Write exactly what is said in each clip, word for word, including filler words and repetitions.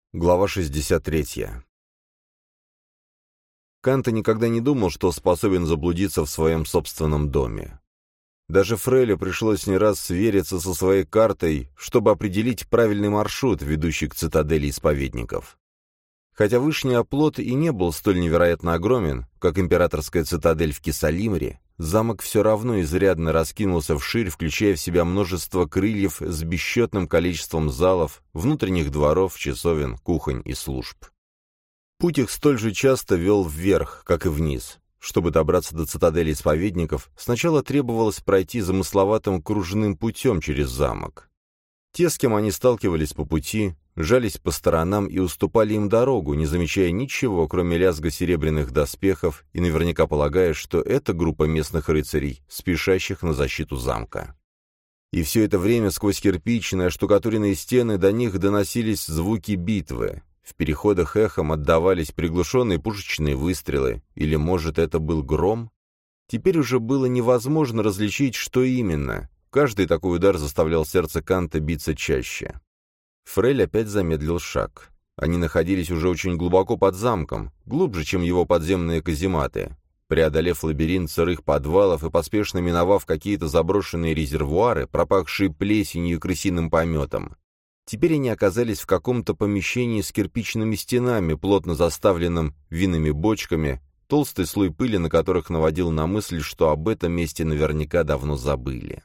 Глава шестьдесят третья. Канта никогда не думал, что способен заблудиться в своем собственном доме. Даже Фрелю пришлось не раз свериться со своей картой, чтобы определить правильный маршрут, ведущий к цитадели исповедников. Хотя Вышний оплот и не был столь невероятно огромен, как императорская цитадель в Кесалимре, замок все равно изрядно раскинулся вширь, включая в себя множество крыльев с бесчетным количеством залов, внутренних дворов, часовен, кухонь и служб. Путь их столь же часто вел вверх, как и вниз. Чтобы добраться до цитадели исповедников, сначала требовалось пройти замысловатым кружным путем через замок. Те, с кем они сталкивались по пути, жались по сторонам и уступали им дорогу, не замечая ничего, кроме лязга серебряных доспехов, и наверняка полагая, что это группа местных рыцарей, спешащих на защиту замка. И все это время сквозь кирпичные, оштукатуренные стены до них доносились звуки битвы. В переходах эхом отдавались приглушенные пушечные выстрелы, или, может, это был гром? Теперь уже было невозможно различить, что именно. Каждый такой удар заставлял сердце Канта биться чаще. Фрель опять замедлил шаг. Они находились уже очень глубоко под замком, глубже, чем его подземные казематы. Преодолев лабиринт сырых подвалов и поспешно миновав какие-то заброшенные резервуары, пропахшие плесенью и крысиным пометом, теперь они оказались в каком-то помещении с кирпичными стенами, плотно заставленным винными бочками, толстый слой пыли на которых наводил на мысль, что об этом месте наверняка давно забыли.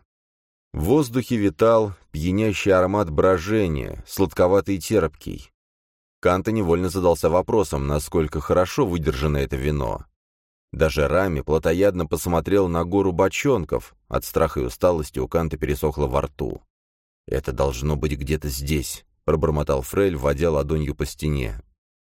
В воздухе витал пьянящий аромат брожения, сладковатый и терпкий. Канта невольно задался вопросом, насколько хорошо выдержано это вино. Даже Рами плотоядно посмотрел на гору бочонков. От страха и усталости у Канта пересохло во рту. «Это должно быть где-то здесь», — пробормотал Фрель, водя ладонью по стене.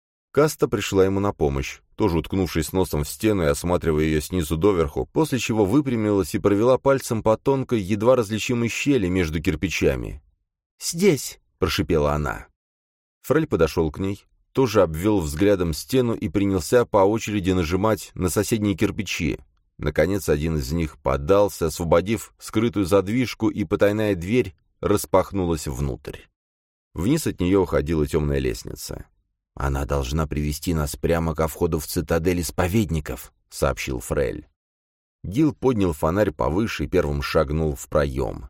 Каста пришла ему на помощь, тоже уткнувшись носом в стену и осматривая ее снизу доверху, после чего выпрямилась и провела пальцем по тонкой, едва различимой щели между кирпичами. «Здесь!» — прошипела она. Фрель подошел к ней, тоже обвел взглядом стену и принялся по очереди нажимать на соседние кирпичи. Наконец один из них поддался, освободив скрытую задвижку, и потайная дверь распахнулась внутрь. Вниз от нее уходила темная лестница. «Она должна привести нас прямо ко входу в цитадель исповедников», — сообщил Фрель. Гил поднял фонарь повыше и первым шагнул в проем.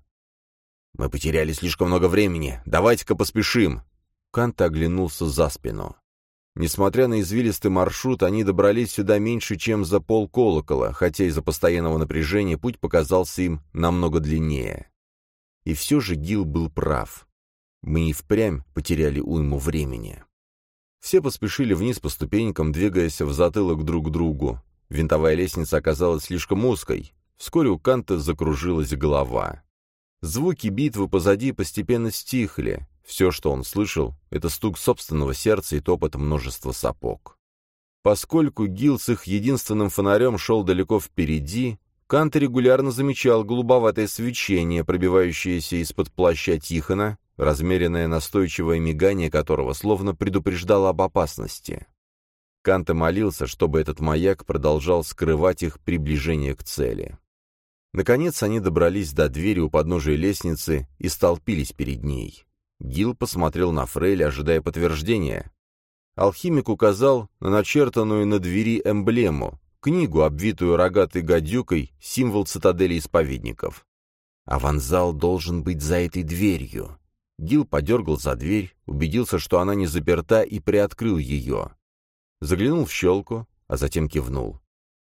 «Мы потеряли слишком много времени. Давайте-ка поспешим!» Канта оглянулся за спину. Несмотря на извилистый маршрут, они добрались сюда меньше, чем за полколокола, хотя из-за постоянного напряжения путь показался им намного длиннее. И все же Гил был прав. Мы и впрямь потеряли уйму времени. Все поспешили вниз по ступенькам, двигаясь в затылок друг к другу. Винтовая лестница оказалась слишком узкой. Вскоре у Канта закружилась голова. Звуки битвы позади постепенно стихли. Все, что он слышал, — это стук собственного сердца и топот множества сапог. Поскольку Гил с их единственным фонарем шел далеко впереди, Канта регулярно замечал голубоватое свечение, пробивающееся из-под плаща Тихона, размеренное настойчивое мигание которого словно предупреждало об опасности. Канта молился, чтобы этот маяк продолжал скрывать их приближение к цели. Наконец они добрались до двери у подножия лестницы и столпились перед ней. Гил посмотрел на Фреля, ожидая подтверждения. Алхимик указал на начертанную на двери эмблему, книгу, обвитую рогатой гадюкой, символ цитадели исповедников. «Аванзал должен быть за этой дверью». Гил подергал за дверь, убедился, что она не заперта, и приоткрыл ее. Заглянул в щелку, а затем кивнул.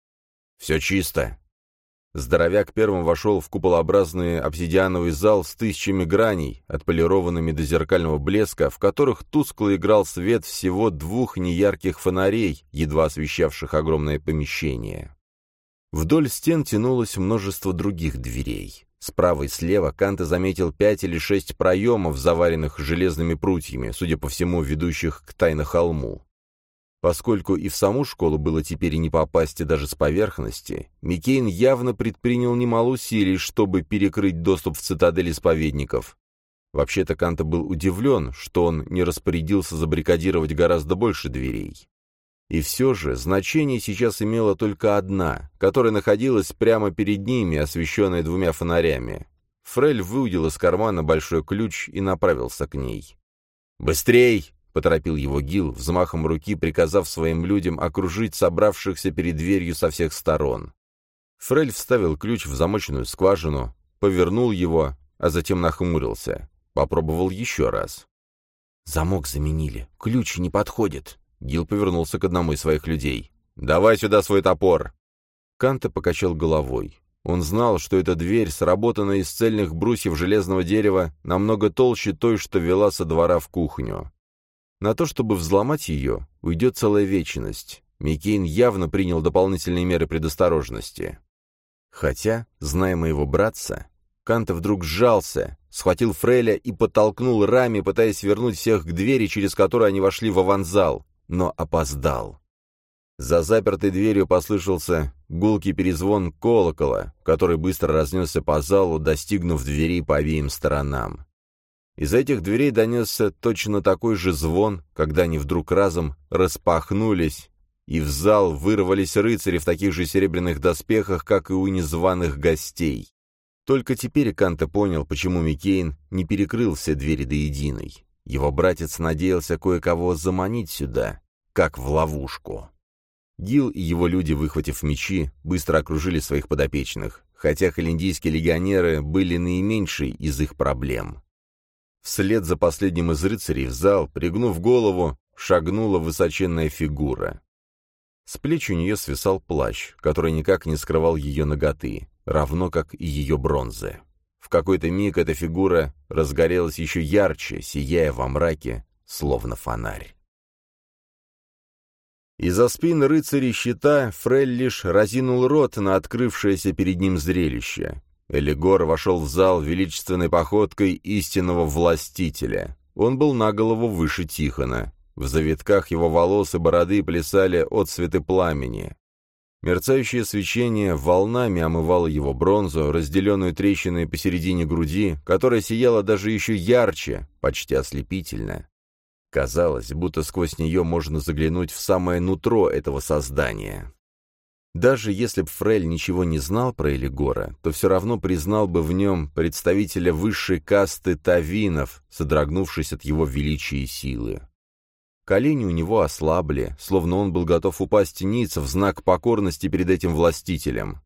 «Все чисто». Здоровяк первым вошел в куполообразный обсидиановый зал с тысячами граней, отполированными до зеркального блеска, в которых тускло играл свет всего двух неярких фонарей, едва освещавших огромное помещение. Вдоль стен тянулось множество других дверей. Справа и слева Канта заметил пять или шесть проемов, заваренных железными прутьями, судя по всему, ведущих к Тайнохолму. Поскольку и в саму школу было теперь и не попасть даже с поверхности, Микейн явно предпринял немало усилий, чтобы перекрыть доступ в цитадель исповедников. Вообще-то Канта был удивлен, что он не распорядился забаррикадировать гораздо больше дверей. И все же значение сейчас имела только одна, которая находилась прямо перед ними, освещенная двумя фонарями. Фрель выудил из кармана большой ключ и направился к ней. «Быстрей!» — поторопил его Гил, взмахом руки приказав своим людям окружить собравшихся перед дверью со всех сторон. Фрель вставил ключ в замоченную скважину, повернул его, а затем нахмурился. Попробовал еще раз. «Замок заменили. Ключ не подходит». Гил повернулся к одному из своих людей. «Давай сюда свой топор!» Канте покачал головой. Он знал, что эта дверь, сработанная из цельных брусьев железного дерева, намного толще той, что вела со двора в кухню. На то, чтобы взломать ее, уйдет целая вечность. Миккейн явно принял дополнительные меры предосторожности. Хотя, зная моего братца, Канте вдруг сжался, схватил Фреля и подтолкнул раме, пытаясь вернуть всех к двери, через которую они вошли в аванзал, но опоздал. За запертой дверью послышался гулкий перезвон колокола, который быстро разнесся по залу, достигнув дверей по обеим сторонам. Из этих дверей донесся точно такой же звон, когда они вдруг разом распахнулись, и в зал вырвались рыцари в таких же серебряных доспехах, как и у незваных гостей. Только теперь Канте понял, почему Миккейн не перекрыл все двери до единой. Его братец надеялся кое-кого заманить сюда, как в ловушку. Гил и его люди, выхватив мечи, быстро окружили своих подопечных, хотя холиндийские легионеры были наименьшей из их проблем. Вслед за последним из рыцарей в зал, пригнув голову, шагнула высоченная фигура. С плеч у нее свисал плащ, который никак не скрывал ее наготы, равно как и ее бронзы. В какой-то миг эта фигура разгорелась еще ярче, сияя во мраке, словно фонарь. Из-за спин рыцарей щита Фрель лишь разинул рот на открывшееся перед ним зрелище. Элигор вошел в зал величественной походкой истинного властителя. Он был на голову выше Тихона. В завитках его волос и бороды плясали отсветы пламени. Мерцающее свечение волнами омывало его бронзу, разделенную трещиной посередине груди, которая сияла даже еще ярче, почти ослепительно. Казалось, будто сквозь нее можно заглянуть в самое нутро этого создания. Даже если б Фрель ничего не знал про Элигора, то все равно признал бы в нем представителя высшей касты тавинов, содрогнувшись от его величия и силы. Колени у него ослабли, словно он был готов упасть ниц в знак покорности перед этим властителем.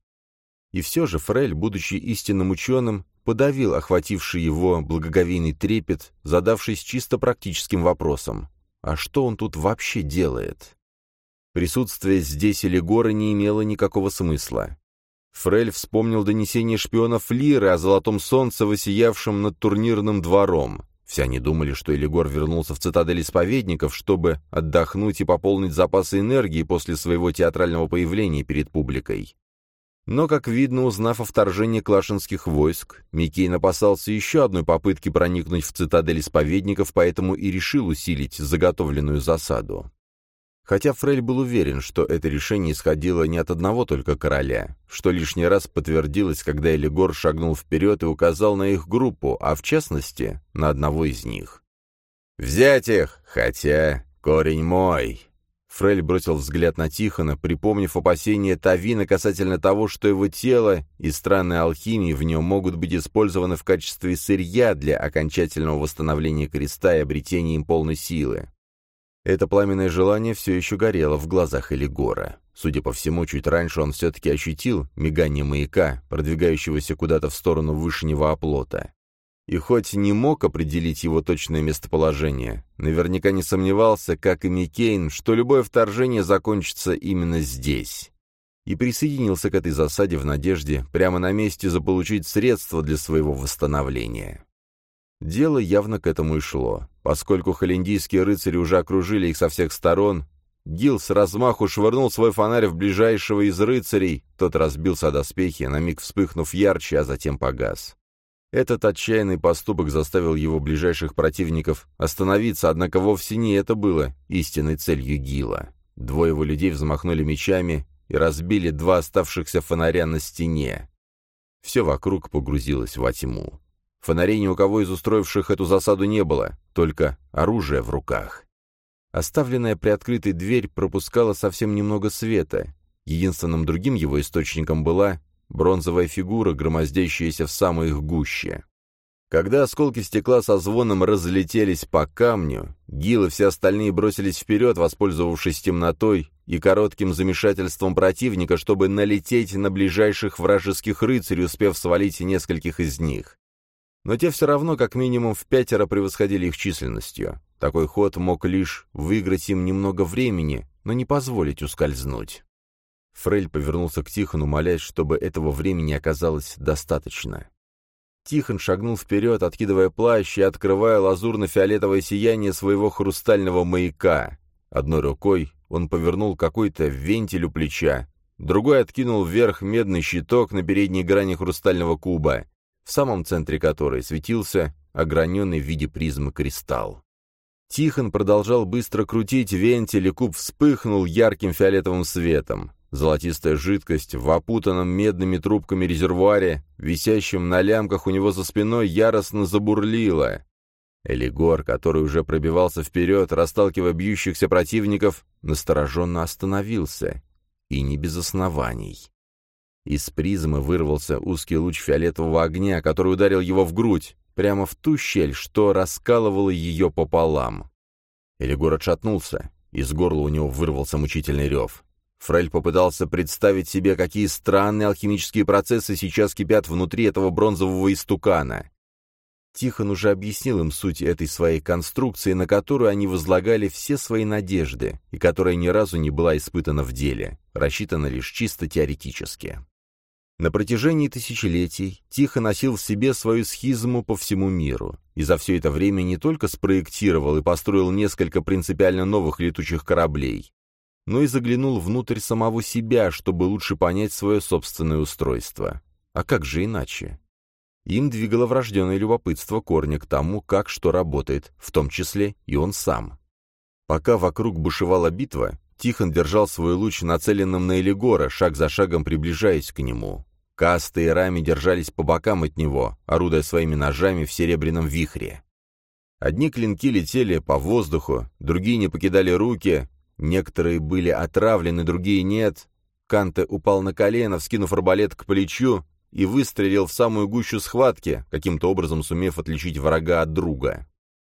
И все же Фрель, будучи истинным ученым, подавил охвативший его благоговейный трепет, задавшись чисто практическим вопросом. А что он тут вообще делает? Присутствие здесь Элигора не имело никакого смысла. Фрель вспомнил донесение шпионов Лиры о золотом солнце, воссиявшем над турнирным двором. Все они думали, что Элигор вернулся в цитадель исповедников, чтобы отдохнуть и пополнить запасы энергии после своего театрального появления перед публикой. Но, как видно, узнав о вторжении клашинских войск, Миккейн опасался еще одной попытки проникнуть в цитадель исповедников, поэтому и решил усилить заготовленную засаду. Хотя Фрель был уверен, что это решение исходило не от одного только короля, что лишний раз подтвердилось, когда Элигор шагнул вперед и указал на их группу, а в частности, на одного из них. «Взять их, хотя корень мой!» Фрель бросил взгляд на Тихона, припомнив опасения Тавина касательно того, что его тело и странные алхимии в нем могут быть использованы в качестве сырья для окончательного восстановления креста и обретения им полной силы. Это пламенное желание все еще горело в глазах Элигора. Судя по всему, чуть раньше он все-таки ощутил мигание маяка, продвигающегося куда-то в сторону вышнего оплота. И хоть не мог определить его точное местоположение, наверняка не сомневался, как и Миккейн, что любое вторжение закончится именно здесь. И присоединился к этой засаде в надежде прямо на месте заполучить средства для своего восстановления. Дело явно к этому и шло. Поскольку холиндийские рыцари уже окружили их со всех сторон, Гил с размаху швырнул свой фонарь в ближайшего из рыцарей, тот разбился о доспехи, на миг вспыхнув ярче, а затем погас. Этот отчаянный поступок заставил его ближайших противников остановиться, однако вовсе не это было истинной целью Гила. Двое его людей взмахнули мечами и разбили два оставшихся фонаря на стене. Все вокруг погрузилось во тьму. Фонарей ни у кого из устроивших эту засаду не было, только оружие в руках. Оставленная приоткрытой дверь пропускала совсем немного света. Единственным другим его источником была бронзовая фигура, громоздящаяся в самой их гуще. Когда осколки стекла со звоном разлетелись по камню, Гил и все остальные бросились вперед, воспользовавшись темнотой и коротким замешательством противника, чтобы налететь на ближайших вражеских рыцарей, успев свалить нескольких из них. Но те все равно как минимум в пятеро превосходили их численностью. Такой ход мог лишь выиграть им немного времени, но не позволить ускользнуть. Фрель повернулся к Тихону, молясь, чтобы этого времени оказалось достаточно. Тихон шагнул вперед, откидывая плащ и открывая лазурно-фиолетовое сияние своего хрустального маяка. Одной рукой он повернул какой-то вентиль у плеча, другой откинул вверх медный щиток на передней грани хрустального куба, в самом центре которой светился ограненный в виде призмы кристалл. Тихон продолжал быстро крутить вентиль, и куб вспыхнул ярким фиолетовым светом. Золотистая жидкость в опутанном медными трубками резервуаре, висящем на лямках у него за спиной, яростно забурлила. Элигор, который уже пробивался вперед, расталкивая бьющихся противников, настороженно остановился. И не без оснований. Из призмы вырвался узкий луч фиолетового огня, который ударил его в грудь, прямо в ту щель, что раскалывало ее пополам. Элигор отшатнулся, из горла у него вырвался мучительный рев. Фрель попытался представить себе, какие странные алхимические процессы сейчас кипят внутри этого бронзового истукана. Тихон уже объяснил им суть этой своей конструкции, на которую они возлагали все свои надежды, и которая ни разу не была испытана в деле, рассчитана лишь чисто теоретически. На протяжении тысячелетий Тихон носил в себе свою схизму по всему миру, и за все это время не только спроектировал и построил несколько принципиально новых летучих кораблей, но и заглянул внутрь самого себя, чтобы лучше понять свое собственное устройство. А как же иначе? Им двигало врожденное любопытство корня к тому, как что работает, в том числе и он сам. Пока вокруг бушевала битва, Тихон держал свой луч нацеленным на Элигора, шаг за шагом приближаясь к нему. Каста и Рами держались по бокам от него, орудуя своими ножами в серебряном вихре. Одни клинки летели по воздуху, другие не покидали руки, некоторые были отравлены, другие нет. Канте упал на колено, вскинув арбалет к плечу, и выстрелил в самую гущу схватки, каким-то образом сумев отличить врага от друга.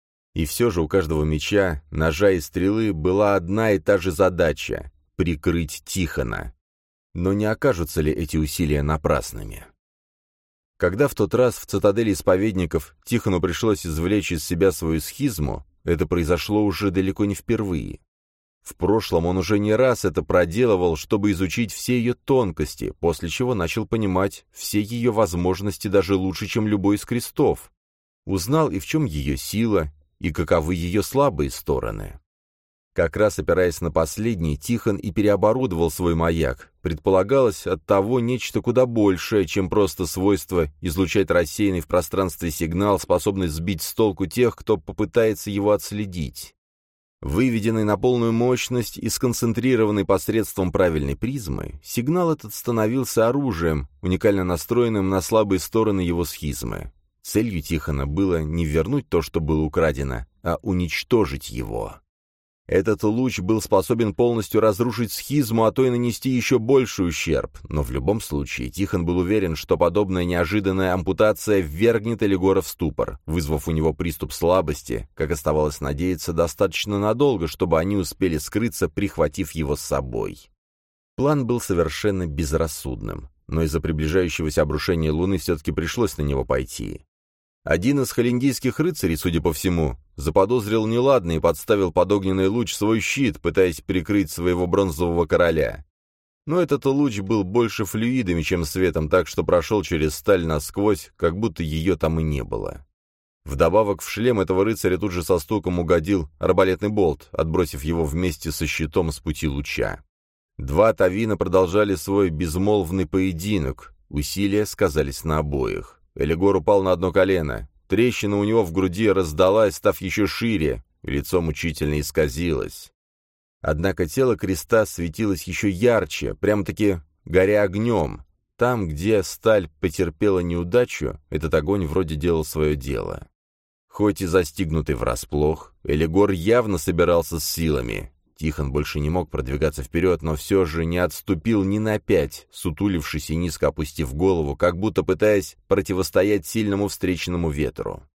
И все же у каждого меча, ножа и стрелы была одна и та же задача — прикрыть Тихона. Но не окажутся ли эти усилия напрасными? Когда в тот раз в цитадели исповедников Тихону пришлось извлечь из себя свою схизму, это произошло уже далеко не впервые. В прошлом он уже не раз это проделывал, чтобы изучить все ее тонкости, после чего начал понимать все ее возможности даже лучше, чем любой из крестов. Узнал и в чем ее сила, и каковы ее слабые стороны. Как раз опираясь на последний, Тихон и переоборудовал свой маяк. Предполагалось от того нечто куда большее, чем просто свойство излучать рассеянный в пространстве сигнал, способный сбить с толку тех, кто попытается его отследить. Выведенный на полную мощность и сконцентрированный посредством правильной призмы, сигнал этот становился оружием, уникально настроенным на слабые стороны его схизмы. Целью Тихона было не вернуть то, что было украдено, а уничтожить его. Этот луч был способен полностью разрушить схизму, а то и нанести еще больший ущерб, но в любом случае Тихон был уверен, что подобная неожиданная ампутация ввергнет Элигора в ступор, вызвав у него приступ слабости, как оставалось надеяться, достаточно надолго, чтобы они успели скрыться, прихватив его с собой. План был совершенно безрассудным, но из-за приближающегося обрушения Луны все-таки пришлось на него пойти. Один из холиндийских рыцарей, судя по всему, заподозрил неладное и подставил под огненный луч свой щит, пытаясь прикрыть своего бронзового короля. Но этот луч был больше флюидами, чем светом, так что прошел через сталь насквозь, как будто ее там и не было. Вдобавок в шлем этого рыцаря тут же со стуком угодил арбалетный болт, отбросив его вместе со щитом с пути луча. Два тавина продолжали свой безмолвный поединок, усилия сказались на обоих. Элигор упал на одно колено. Трещина у него в груди раздалась, став еще шире, и лицо мучительно исказилось. Однако тело креста светилось еще ярче, прямо-таки горя огнем. Там, где сталь потерпела неудачу, этот огонь вроде делал свое дело. Хоть и застигнутый врасплох, Элигор явно собирался с силами. Тихон больше не мог продвигаться вперед, но все же не отступил ни на пять, сутулившись и низко опустив голову, как будто пытаясь противостоять сильному встречному ветру.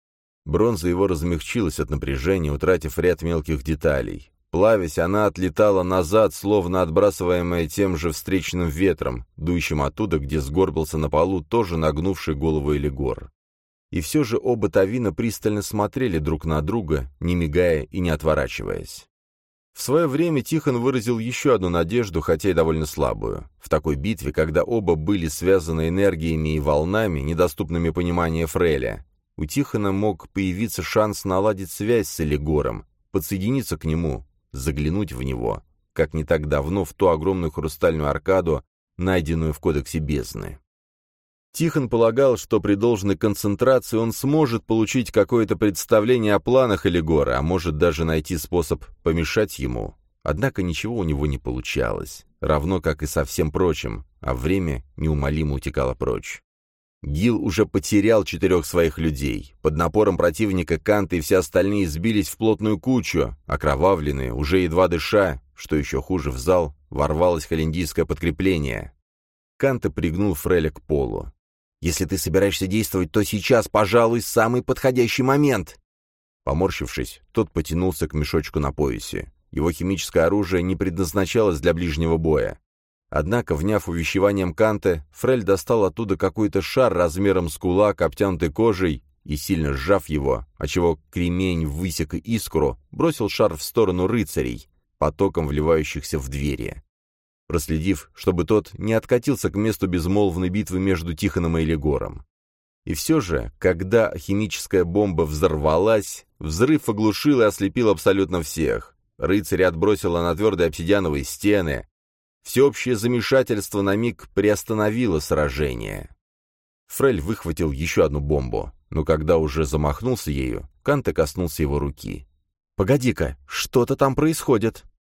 Бронза его размягчилась от напряжения, утратив ряд мелких деталей. Плавясь, она отлетала назад, словно отбрасываемая тем же встречным ветром, дующим оттуда, где сгорбился на полу тоже нагнувший голову Элигор. И все же оба Тавина пристально смотрели друг на друга, не мигая и не отворачиваясь. В свое время Тихон выразил еще одну надежду, хотя и довольно слабую. В такой битве, когда оба были связаны энергиями и волнами, недоступными пониманию Фреля, у Тихона мог появиться шанс наладить связь с Элигором, подсоединиться к нему, заглянуть в него, как не так давно в ту огромную хрустальную аркаду, найденную в Кодексе Бездны. Тихон полагал, что при должной концентрации он сможет получить какое-то представление о планах Элигора, а может даже найти способ помешать ему. Однако ничего у него не получалось, равно как и со всем прочим, а время неумолимо утекало прочь. Гил уже потерял четырех своих людей. Под напором противника Канта и все остальные сбились в плотную кучу, окровавленные, уже едва дыша, что еще хуже, в зал ворвалось холиндийское подкрепление. Канта пригнул Фреля к полу. «Если ты собираешься действовать, то сейчас, пожалуй, самый подходящий момент!» Поморщившись, тот потянулся к мешочку на поясе. Его химическое оружие не предназначалось для ближнего боя. Однако, вняв увещеванием Канта, Фрель достал оттуда какой-то шар размером с кулак, обтянутый кожей, и, сильно сжав его, отчего кремень высек искру, бросил шар в сторону рыцарей, потоком вливающихся в двери. Проследив, чтобы тот не откатился к месту безмолвной битвы между Тихоном и Элигором. И все же, когда химическая бомба взорвалась, взрыв оглушил и ослепил абсолютно всех. Рыцарь отбросило на твердые обсидиановые стены. Всеобщее замешательство на миг приостановило сражение. Фрель выхватил еще одну бомбу, но когда уже замахнулся ею, Канта коснулся его руки. «Погоди-ка, что-то там происходит!»